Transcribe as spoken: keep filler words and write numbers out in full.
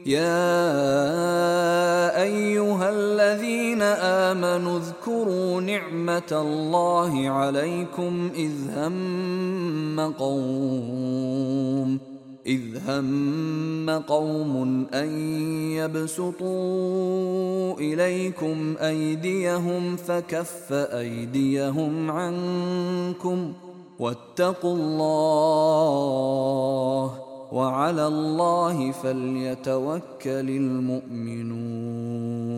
يا أيها الذين آمنوا اذكروا نعمة الله عليكم إذ هم قوم إذ هم قوم أن يبسطوا إليكم أيديهم فكف أيديهم عنكم واتقوا الله وعلى الله فليتوكل المؤمنون.